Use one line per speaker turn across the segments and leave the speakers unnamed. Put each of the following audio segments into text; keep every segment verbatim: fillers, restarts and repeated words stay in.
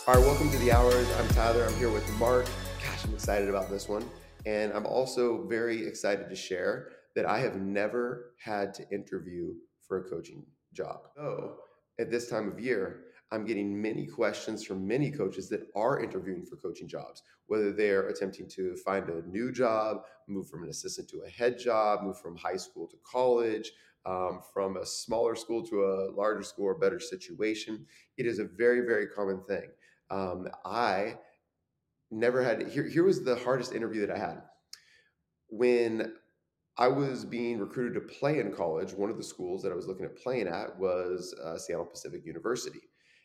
All right, welcome to the Hours. I'm Tyler. I'm here with Mark. Gosh, I'm excited about this one. And I'm also very excited to share that I have never had to interview for a coaching job. So at this time of year, I'm getting many questions from many coaches that are interviewing for coaching jobs, whether they're attempting to find a new job, move from an assistant to a head job, move from high school to college, um, from a smaller school to a larger school or better situation. It is a very, very common thing. Um, I never had, here, here was the hardest interview that I had. When I was being recruited to play in college, one of the schools that I was looking at playing at was uh, Seattle Pacific University.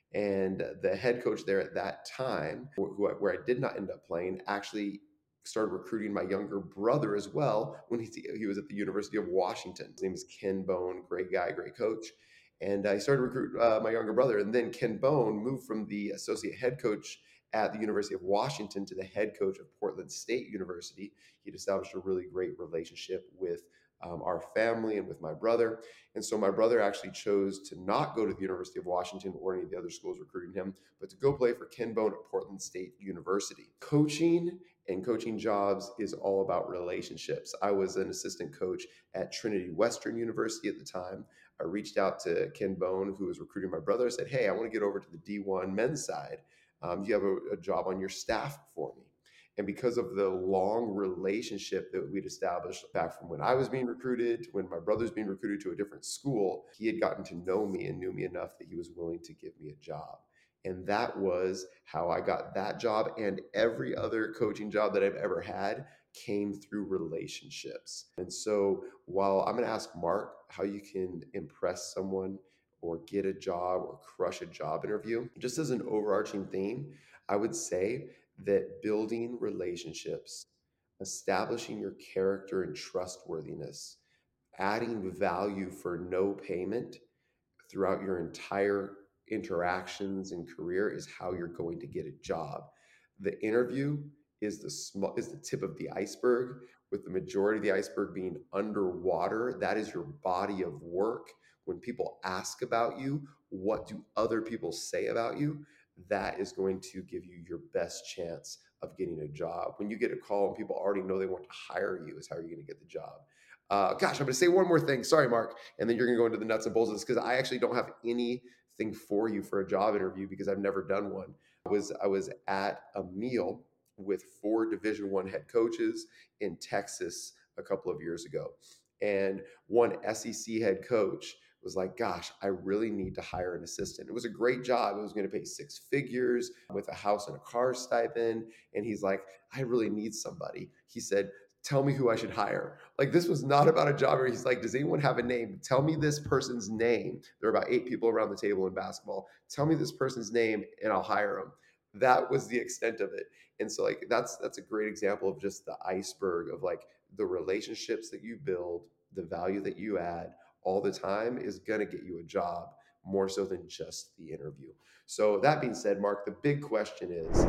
And the head coach there at that time, who, I- where I did not end up playing, actually started recruiting my younger brother as well when he, he was at the University of Washington. His name is Ken Bone, great guy, great coach. And I started to recruit uh, my younger brother. And then Ken Bone moved from the associate head coach at the University of Washington to the head coach of Portland State University. He'd established a really great relationship with um, our family and with my brother. And so my brother actually chose to not go to the University of Washington or any of the other schools recruiting him, but to go play for Ken Bone at Portland State University. Coaching and coaching jobs is all about relationships. I was an assistant coach at Trinity Western University at the time. I reached out to Ken Bone, who was recruiting my brother. I said, hey, I want to get over to the D one men's side. Um, do you have a, a job on your staff for me? And because of the long relationship that we'd established back from when I was being recruited to when my brother's being recruited to a different school, he had gotten to know me and knew me enough that he was willing to give me a job. And that was how I got that job. And every other coaching job that I've ever had came through relationships. And so while I'm going to ask Mark how you can impress someone or get a job or crush a job interview, just as an overarching theme, I would say that building relationships, establishing your character and trustworthiness, adding value for no payment throughout your entire interactions and career is how you're going to get a job. The interview is the small is the tip of the iceberg, with the majority of the iceberg being underwater. That is your body of work. When people ask about you, what do other people say about you? That is going to give you your best chance of getting a job. When you get a call and people already know they want to hire you, is how you're going to get the job. Uh, gosh, I'm going to say one more thing. Sorry, Mark. And then you're going to go into the nuts and bolts of this because I actually don't have anything for you for a job interview because I've never done one. I was I was at a meal with four Division One head coaches in Texas a couple of years ago, and one S E C head coach was like, gosh, I really need to hire an assistant. It was a great job. It was going to pay six figures with a house and a car stipend. And he's like, I really need somebody. He said, tell me who I should hire. Like, this was not about a job where he's like, does anyone have a name? Tell me this person's name. There are about eight people around the table in basketball. Tell me this person's name and I'll hire him. That was the extent of it. And so like that's that's a great example of just the iceberg of like the relationships that you build, the value that you add all the time is going to get you a job more so than just the interview. So that being said, Mark, the big question is,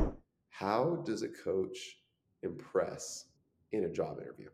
how does a coach impress in a job interview?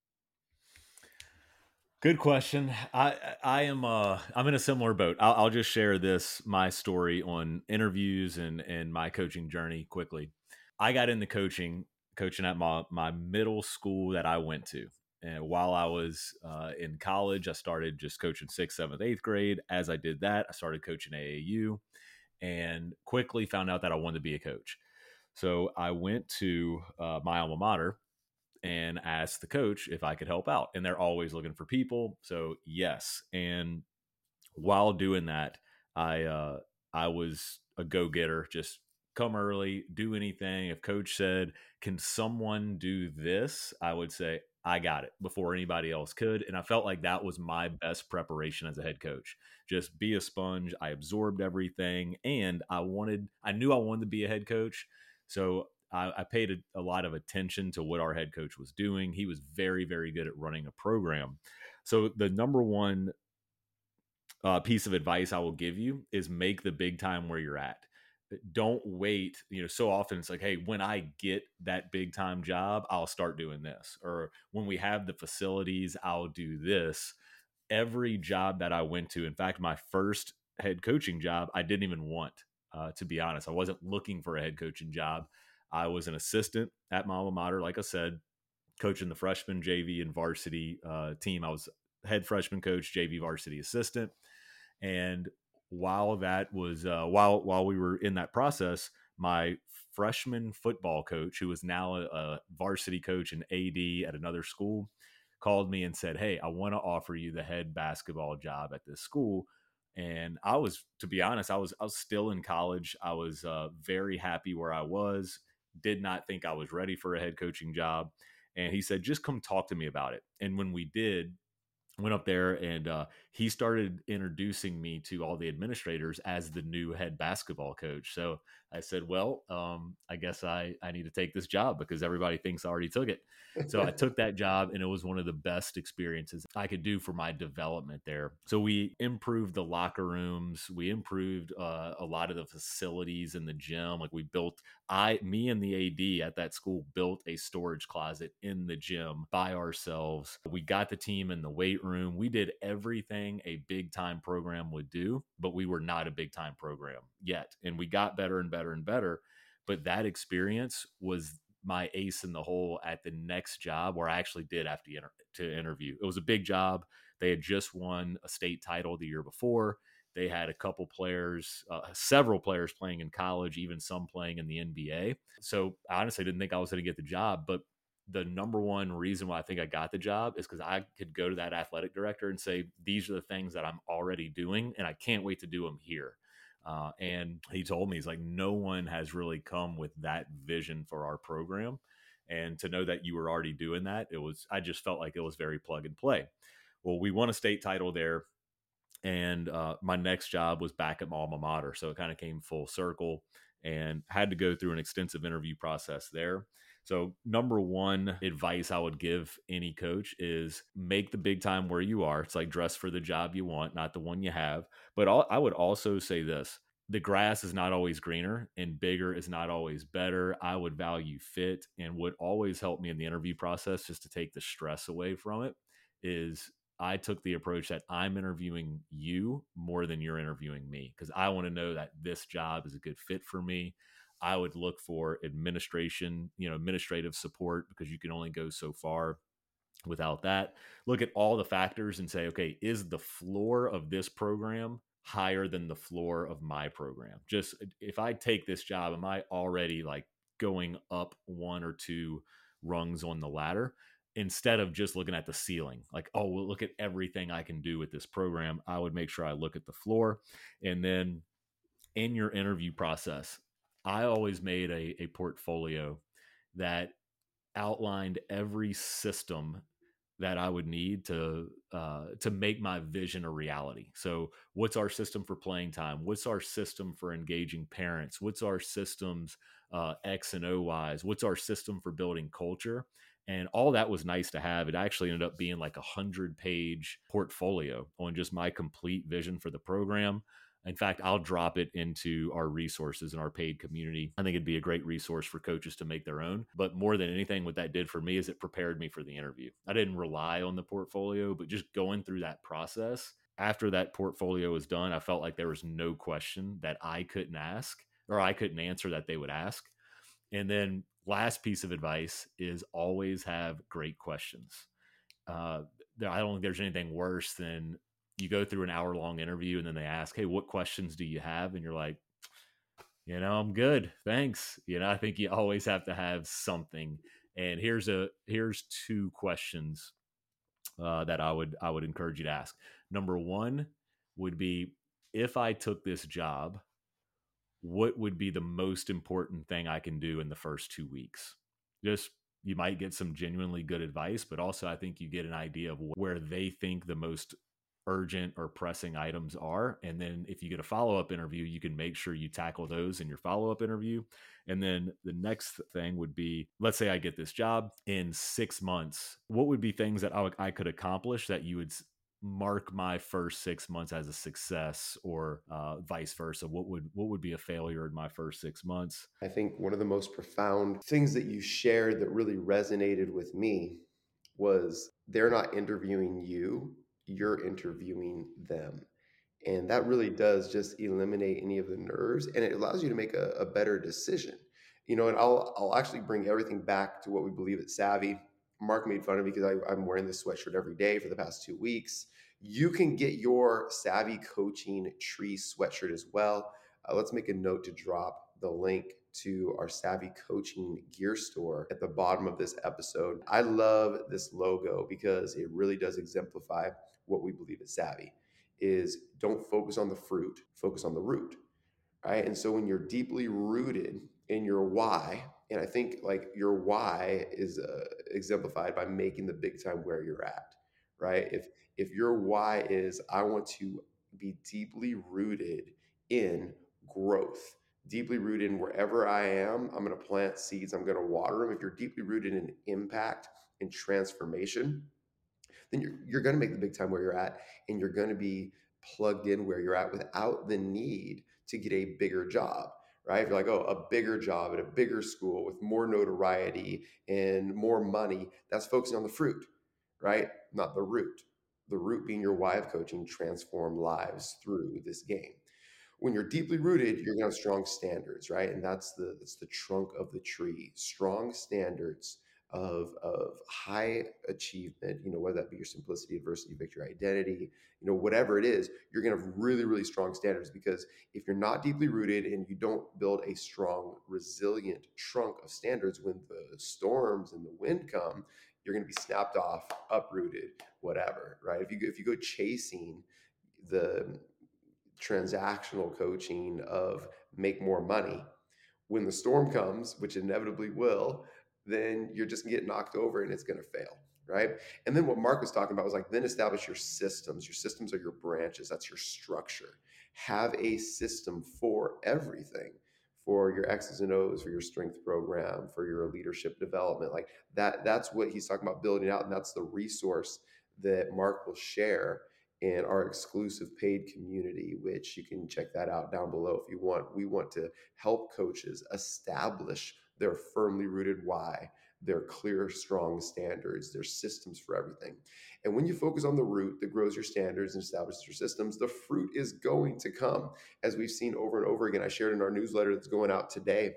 Good question. I I am uh I'm in a similar boat. I'll, I'll just share this my story on interviews and and my coaching journey quickly. I got into coaching coaching at my my middle school that I went to. And while I was uh, in college, I started just coaching sixth, seventh, eighth grade. As I did that, I started coaching A A U and quickly found out that I wanted to be a coach. So I went to uh, my alma mater and asked the coach if I could help out. And they're always looking for people. So yes. And while doing that, I uh I was a go-getter, just come early, do anything. If coach said, can someone do this? I would say, I got it before anybody else could. And I felt like that was my best preparation as a head coach. Just be a sponge. I absorbed everything and I wanted, I knew I wanted to be a head coach. So I, I paid a, a lot of attention to what our head coach was doing. He was very, very good at running a program. So the number one uh, piece of advice I will give you is make the big time where you're at. Don't wait. You know, so often it's like, hey, when I get that big time job, I'll start doing this. Or when we have the facilities, I'll do this. Every job that I went to, in fact, my first head coaching job, I didn't even want. Uh, to be honest, I wasn't looking for a head coaching job. I was an assistant at my alma mater, like I said, coaching the freshman, J V, and varsity uh, team. I was head freshman coach, J V varsity assistant, and while that was uh, while while we were in that process, my freshman football coach, who is now a, a varsity coach and A D at another school, called me and said, "Hey, I want to offer you the head basketball job at this school." And I was, to be honest, I was I was still in college. I was uh, very happy where I was. Did not think I was ready for a head coaching job. And he said, "Just come talk to me about it." And when we did, went up there and uh, he started introducing me to all the administrators as the new head basketball coach. So I said, well, um, I guess I, I need to take this job because everybody thinks I already took it. So I took that job, and it was one of the best experiences I could do for my development there. So we improved the locker rooms. We improved uh, a lot of the facilities in the gym. Like we built, I, me and the A D at that school built a storage closet in the gym by ourselves. We got the team in the weight room. We did everything a big time program would do, but we were not a big time program yet. And we got better and better and better. But that experience was my ace in the hole at the next job where I actually did have to, inter- to interview. It was a big job. They had just won a state title the year before. They had a couple players, uh, several players playing in college, even some playing in the N B A. So I honestly didn't think I was going to get the job. But the number one reason why I think I got the job is because I could go to that athletic director and say, these are the things that I'm already doing, and I can't wait to do them here. Uh, and he told me, he's like, no one has really come with that vision for our program. And to know that you were already doing that, it was, I just felt like it was very plug and play. Well, we won a state title there. And uh, my next job was back at my alma mater. So it kind of came full circle and had to go through an extensive interview process there. So, number one advice I would give any coach is make the big time where you are. It's like dress for the job you want, not the one you have. But all, I would also say this: the grass is not always greener, and bigger is not always better. I would value fit, and what always helped me in the interview process, just to take the stress away from it, is I took the approach that I'm interviewing you more than you're interviewing me, because I want to know that this job is a good fit for me. I would look for administration, you know, administrative support, because you can only go so far without that. Look at all the factors and say, okay, is the floor of this program higher than the floor of my program? Just if I take this job, am I already like going up one or two rungs on the ladder? Instead of just looking at the ceiling, like, oh, well, look at everything I can do with this program, I would make sure I look at the floor. And then in your interview process, I always made a, a portfolio that outlined every system that I would need to uh, to make my vision a reality. So, what's our system for playing time? What's our system for engaging parents? What's our systems uh, X and O wise? What's our system for building culture? And all that was nice to have. It actually ended up being like a hundred page portfolio on just my complete vision for the program. In fact, I'll drop it into our resources in our paid community. I think it'd be a great resource for coaches to make their own. But more than anything, what that did for me is it prepared me for the interview. I didn't rely on the portfolio, but just going through that process, after that portfolio was done, I felt like there was no question that I couldn't ask or I couldn't answer that they would ask. And then last piece of advice is always have great questions. Uh, I don't think there's anything worse than you go through an hour long interview and then they ask, hey, what questions do you have? And you're like, you know, I'm good. Thanks. You know, I think you always have to have something. And here's a here's two questions uh, that I would I would encourage you to ask. Number one would be, if I took this job, what would be the most important thing I can do in the first two weeks? Just, you might get some genuinely good advice, but also I think you get an idea of where they think the most urgent or pressing items are. And then if you get a follow up interview, you can make sure you tackle those in your follow up interview. And then the next thing would be, let's say I get this job in six months. What would be things that I, would, I could accomplish that you would mark my first six months as a success, or uh, vice versa? What would what would be a failure in my first six months?
I think one of the most profound things that you shared that really resonated with me was they're not interviewing you, you're interviewing them. And that really does just eliminate any of the nerves, and it allows you to make a, a better decision. You know, and I'll I'll actually bring everything back to what we believe at Savvy. Mark made fun of me because I, I'm wearing this sweatshirt every day for the past two weeks. You can get your Savvy Coaching Tree sweatshirt as well. Uh, let's make a note to drop the link to our Savvy Coaching gear store at the bottom of this episode. I love this logo because it really does exemplify what we believe at Savvy is don't focus on the fruit, focus on the root, right? And so when you're deeply rooted in your why, and I think like your why is uh, exemplified by making the big time where you're at, right? If if your why is I want to be deeply rooted in growth, deeply rooted in wherever I am, I'm going to plant seeds, I'm going to water them. If you're deeply rooted in impact and transformation, then you're, you're going to make the big time where you're at, and you're going to be plugged in where you're at without the need to get a bigger job, right? If you're like, oh, a bigger job at a bigger school with more notoriety and more money, that's focusing on the fruit, right? Not the root. The root being your why of coaching, transform lives through this game. When you're deeply rooted, you're gonna have strong standards, right? And that's the that's the trunk of the tree. Strong standards of of high achievement, you know, whether that be your simplicity, adversity, victory, identity, you know, whatever it is, you're gonna have really, really strong standards, because if you're not deeply rooted and you don't build a strong, resilient trunk of standards, when the storms and the wind come, you're gonna be snapped off, uprooted, whatever, right? If you if you go chasing the transactional coaching of make more money, when the storm comes, which inevitably will, then you're just gonna get knocked over and it's going to fail, right? And then what Mark was talking about was like, then establish your systems. Your systems are your branches. That's your structure. Have a system for everything, for your X's and O's, for your strength program, for your leadership development. Like that, that's what he's talking about building out. And that's the resource that Mark will share in our exclusive paid community, which you can check that out down below if you want. We want to help coaches establish their firmly rooted why, their clear, strong standards, their systems for everything. And when you focus on the root that grows your standards and establishes your systems, the fruit is going to come. As we've seen over and over again, I shared in our newsletter that's going out today,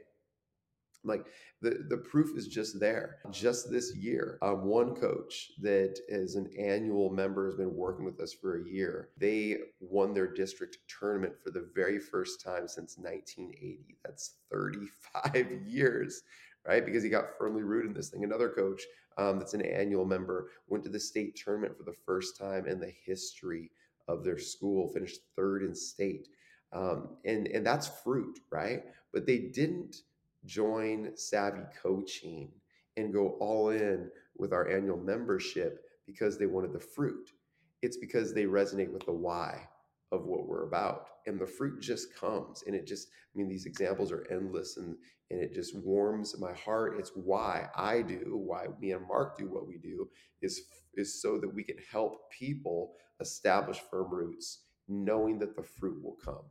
like the the proof is just there. Just this year, um, one coach that is an annual member has been working with us for a year. They won their district tournament for the very first time since nineteen eighty. That's thirty-five years, right? Because he got firmly rooted in this thing. Another coach um, that's an annual member went to the state tournament for the first time in the history of their school, finished third in state. Um, and and that's fruit, right? But they didn't join Savvy Coaching and go all in with our annual membership because they wanted the fruit. It's because they resonate with the why of what we're about. And the fruit just comes. And it just, I mean, these examples are endless, and and it just warms my heart. It's why I do, why me and Mark do what we do, is is so that we can help people establish firm roots, knowing that the fruit will come.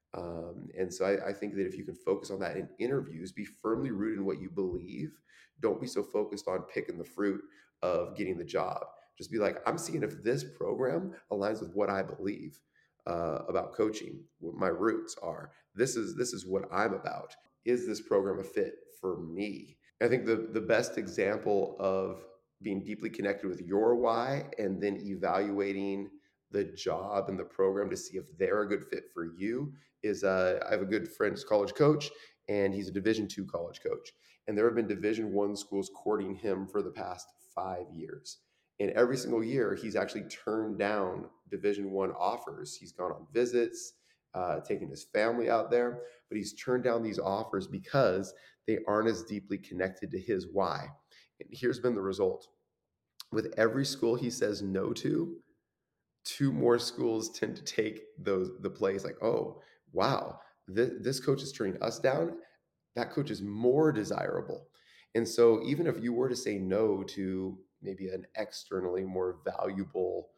Um, and so I, I think that if you can focus on that in interviews, be firmly rooted in what you believe. Don't be so focused on picking the fruit of getting the job. Just be like, I'm seeing if this program aligns with what I believe uh, about coaching, what my roots are. This is this is what I'm about. Is this program a fit for me? I think the the best example of being deeply connected with your why and then evaluating the job and the program to see if they're a good fit for you is uh, I have a good friend who's a college coach, and he's a division two college coach, and there have been division one schools courting him for the past five years, and every single year he's actually turned down division one offers. He's gone on visits, uh, taking his family out there, but he's turned down these offers because they aren't as deeply connected to his why. And here's been the result: with every school he says no to, two more schools tend to take those the place. Like, oh wow, this, this coach is turning us down. That coach is more desirable. And so even if you were to say no to maybe an externally more valuable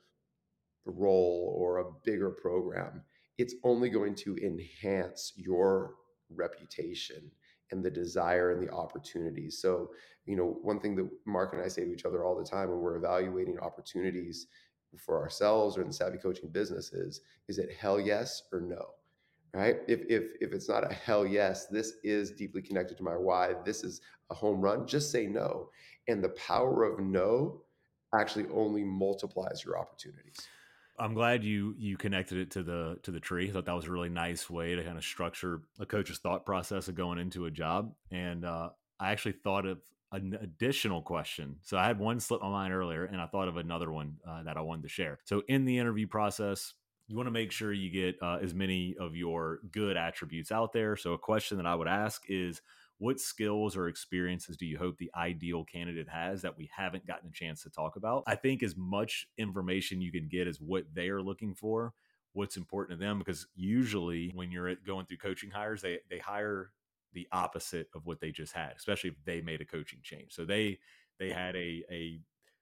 role or a bigger program, it's only going to enhance your reputation and the desire and the opportunities. So, you know, one thing that Mark and I say to each other all the time when we're evaluating opportunities for ourselves or in the savvy coaching business is, is it hell yes or no? Right? If, if, if it's not a hell yes, this is deeply connected to my why, this is a home run, just say no. And the power of no actually only multiplies your opportunities.
I'm glad you you connected it to the to the tree. I thought that was a really nice way to kind of structure a coach's thought process of going into a job. And uh, I actually thought of an additional question. So I had one slip my mind earlier, and I thought of another one uh, that I wanted to share. So in the interview process, you want to make sure you get uh, as many of your good attributes out there. So a question that I would ask is, what skills or experiences do you hope the ideal candidate has that we haven't gotten a chance to talk about? I think as much information you can get as what they are looking for, what's important to them, because usually when you're going through coaching hires, they they hire the opposite of what they just had, especially if they made a coaching change. So they they had a a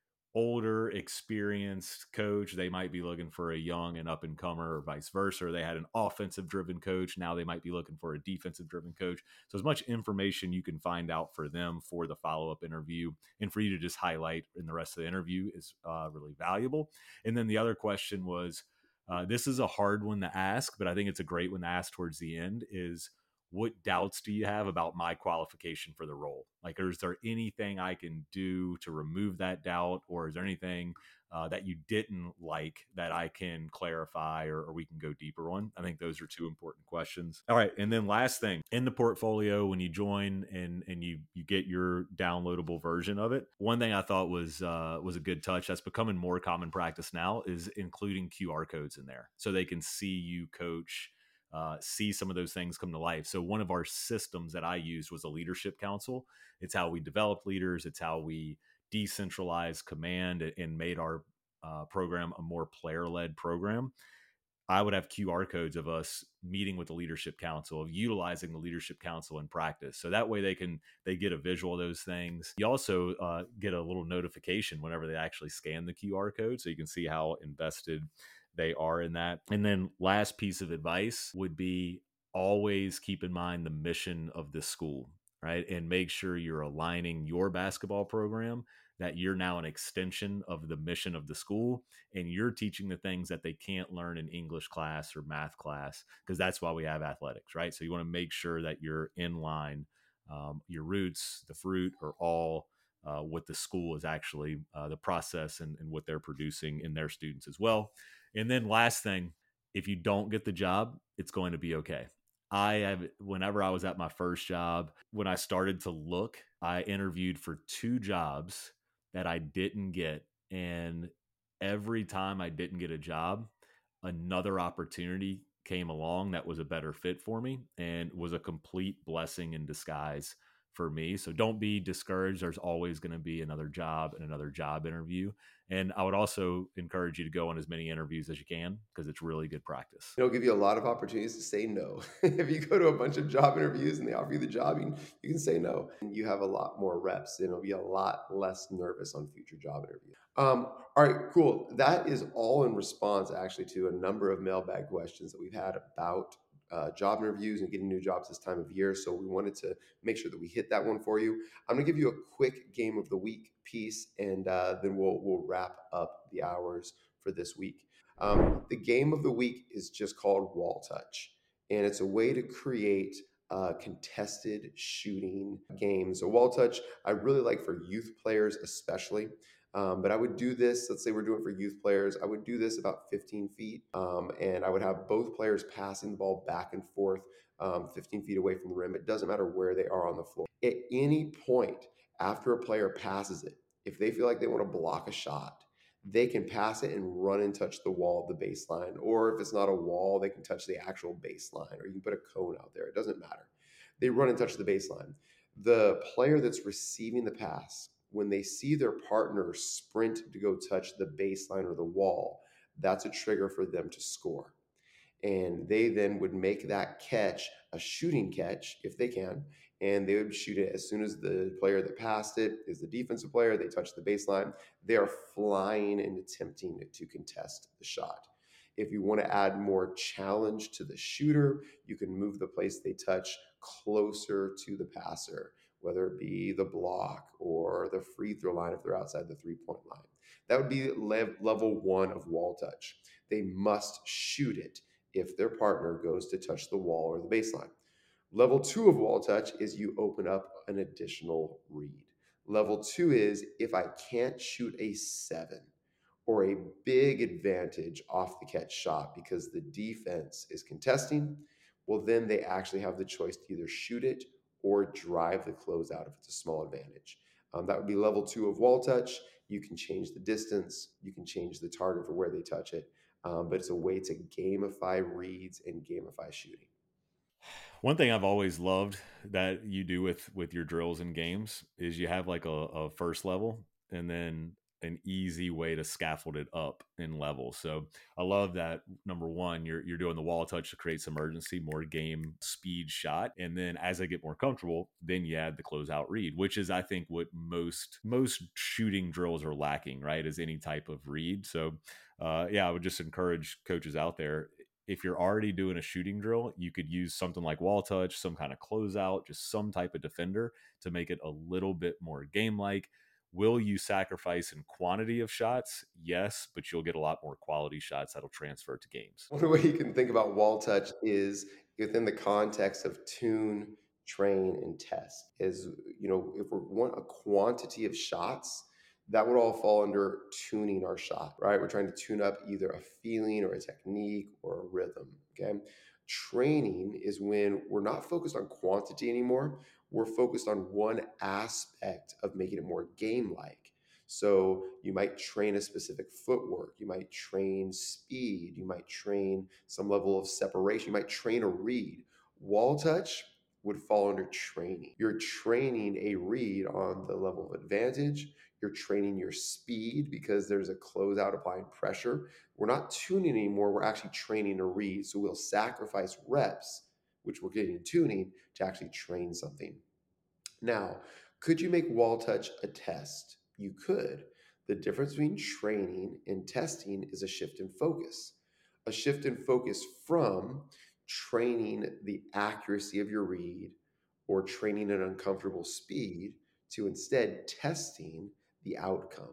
older, experienced coach. They might be looking for a young and up and comer, or vice versa. Or they had an offensive driven coach. Now they might be looking for a defensive driven coach. So, as much information you can find out for them for the follow up interview and for you to just highlight in the rest of the interview is uh, really valuable. And then the other question was, uh, this is a hard one to ask, but I think it's a great one to ask towards the end is, what doubts do you have about my qualification for the role? Like, is there anything I can do to remove that doubt? Or is there anything uh, that you didn't like that I can clarify or, or we can go deeper on? I think those are two important questions. All right. And then last thing, in the portfolio, when you join and, and you, you get your downloadable version of it, one thing I thought was, uh, was a good touch that's becoming more common practice now is including Q R codes in there so they can see you coach, uh, see some of those things come to life. So one of our systems that I used was a leadership council. It's how we develop leaders. It's how we decentralize command and made our uh, program a more player-led program. I would have Q R codes of us meeting with the leadership council, of utilizing the leadership council in practice. So that way they can, they get a visual of those things. You also uh, get a little notification whenever they actually scan the Q R code. So you can see how invested they are in that. And then last piece of advice would be always keep in mind the mission of the school, right? And make sure you're aligning your basketball program that you're now an extension of the mission of the school and you're teaching the things that they can't learn in English class or math class, because that's why we have athletics, right? So you want to make sure that you're in line. Um, your roots, the fruit are all uh, what the school is actually, uh, the process and, and what they're producing in their students as well. And then last thing, if you don't get the job, it's going to be okay. I have, whenever I was at my first job, when I started to look, I interviewed for two jobs that I didn't get. And every time I didn't get a job, another opportunity came along that was a better fit for me and was a complete blessing in disguise for me. So don't be discouraged. There's always going to be another job and another job interview. And I would also encourage you to go on as many interviews as you can because it's really good practice.
It'll give you a lot of opportunities to say no. If you go to a bunch of job interviews and they offer you the job, you can, you can say no. And you have a lot more reps and it'll be a lot less nervous on future job interviews. Um, all right, cool. That is all in response actually to a number of mailbag questions that we've had about uh, job interviews and getting new jobs this time of year. So we wanted to make sure that we hit that one for you. I'm gonna give you a quick game of the week piece and uh, then we'll, we'll wrap up the hours for this week. Um, the game of the week is just called Wall Touch, and it's a way to create uh, contested shooting games. So Wall Touch, I really like for youth players especially. Um, but I would do this, let's say we're doing it for youth players, I would do this about fifteen feet, um, and I would have both players passing the ball back and forth um, fifteen feet away from the rim. It doesn't matter where they are on the floor. At any point after a player passes it, if they feel like they want to block a shot, they can pass it and run and touch the wall of the baseline. Or if it's not a wall, they can touch the actual baseline, or you can put a cone out there. It doesn't matter. They run and touch the baseline. The player that's receiving the pass, when they see their partner sprint to go touch the baseline or the wall, that's a trigger for them to score. And they then would make that catch a shooting catch if they can, and they would shoot it as soon as the player that passed it is the defensive player. They touch the baseline. They are flying and attempting to contest the shot. If you want to add more challenge to the shooter, you can move the place they touch closer to the passer, whether it be the block or the free throw line if they're outside the three-point line. That would be lev- level one of wall touch. They must shoot it if their partner goes to touch the wall or the baseline. Level two of wall touch is you open up an additional read. Level two is if I can't shoot a seven or a big advantage off the catch shot because the defense is contesting, well, then they actually have the choice to either shoot it or drive the closeout if it's a small advantage. Um, that would be level two of wall touch. You can change the distance, you can change the target for where they touch it, um, but it's a way to gamify reads and gamify shooting.
One thing I've always loved that you do with with your drills and games is you have like a, a first level and then an easy way to scaffold it up in level. So I love that. Number one, you're you're doing the wall touch to create some urgency, more game speed shot, and then as I get more comfortable, then you add the closeout read, which is I think what most most shooting drills are lacking, right? Is any type of read. So uh, yeah, I would just encourage coaches out there, if you're already doing a shooting drill, you could use something like wall touch, some kind of closeout, just some type of defender to make it a little bit more game like. Will you sacrifice in quantity of shots? Yes, but you'll get a lot more quality shots that'll transfer to games.
One way you can think about wall touch is within the context of tune, train, and test. Is, you know, if we want a quantity of shots, that would all fall under tuning our shot, right? We're trying to tune up either a feeling or a technique or a rhythm. Okay. Training is when we're not focused on quantity anymore. We're focused on one aspect of making it more game like. So you might train a specific footwork, you might train speed, you might train some level of separation, you might train a read. Wall touch would fall under training. You're training a read on the level of advantage. You're training your speed because there's a closeout applying pressure. We're not tuning anymore. We're actually training a read. So we'll sacrifice reps, which we're getting tuning, to actually train something. Now, could you make wall touch a test? You could. The difference between training and testing is a shift in focus. A shift in focus from training the accuracy of your read or training an uncomfortable speed to instead testing the outcome.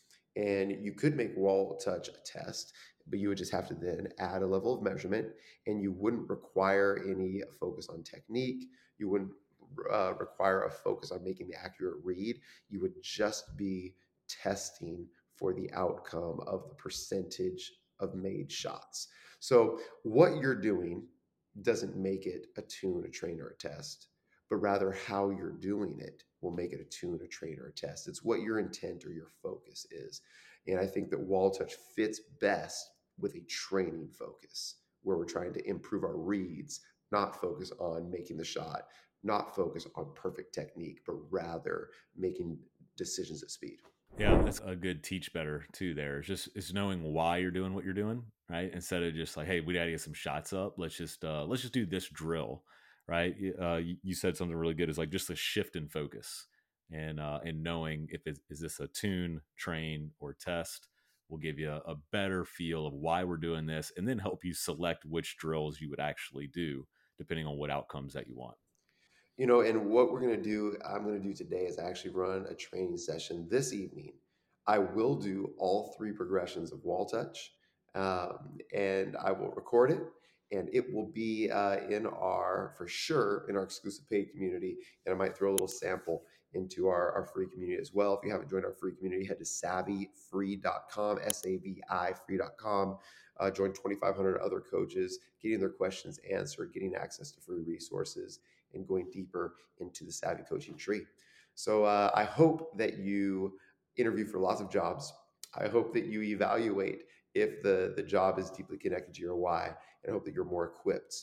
And you could make wall touch a test, but you would just have to then add a level of measurement, and you wouldn't require any focus on technique. You wouldn't uh, require a focus on making the accurate read. You would just be testing for the outcome of the percentage of made shots. So what you're doing doesn't make it a tune, a train, or a test, but rather how you're doing it will make it a tune, a train, or a test. It's what your intent or your focus is. And I think that wall touch fits best with a training focus where we're trying to improve our reads, not focus on making the shot, not focus on perfect technique, but rather making decisions at speed.
Yeah, that's a good teach better too. There, it's just it's knowing why you're doing what you're doing, right? Instead of just like, hey, we got to get some shots up. Let's just uh, let's just do this drill, right? Uh, you, you said something really good. Is like just a shift in focus, and uh, and knowing if it, is this a tune, train, or test will give you a, a better feel of why we're doing this, and then help you select which drills you would actually do depending on what outcomes that you want.
You know, and what we're going to do, I'm going to do today is actually run a training session this evening. I will do all three progressions of wall touch, um, and I will record it, and it will be uh, in our, for sure, in our exclusive paid community, and I might throw a little sample into our, our free community as well. If you haven't joined our free community, head to savvy free dot com, S A V I free dot com. Uh, join twenty-five hundred other coaches, getting their questions answered, getting access to free resources, and going deeper into the Savvy coaching tree. So uh, I hope that you interview for lots of jobs. I hope that you evaluate if the, the job is deeply connected to your why, and I hope that you're more equipped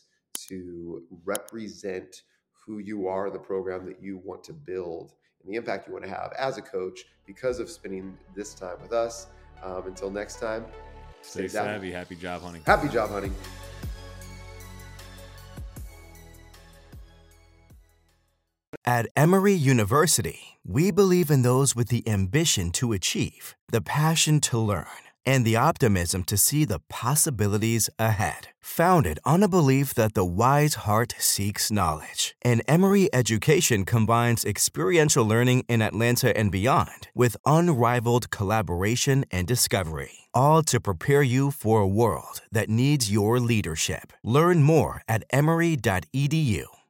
to represent who you are, the program that you want to build, and the impact you want to have as a coach because of spending this time with us. Um, until next time,
stay, stay savvy. savvy. Happy job hunting.
Happy job hunting.
At Emory University, we believe in those with the ambition to achieve, the passion to learn, and the optimism to see the possibilities ahead. Founded on a belief that the wise heart seeks knowledge, and Emory Education combines experiential learning in Atlanta and beyond with unrivaled collaboration and discovery, all to prepare you for a world that needs your leadership. Learn more at emory dot e d u.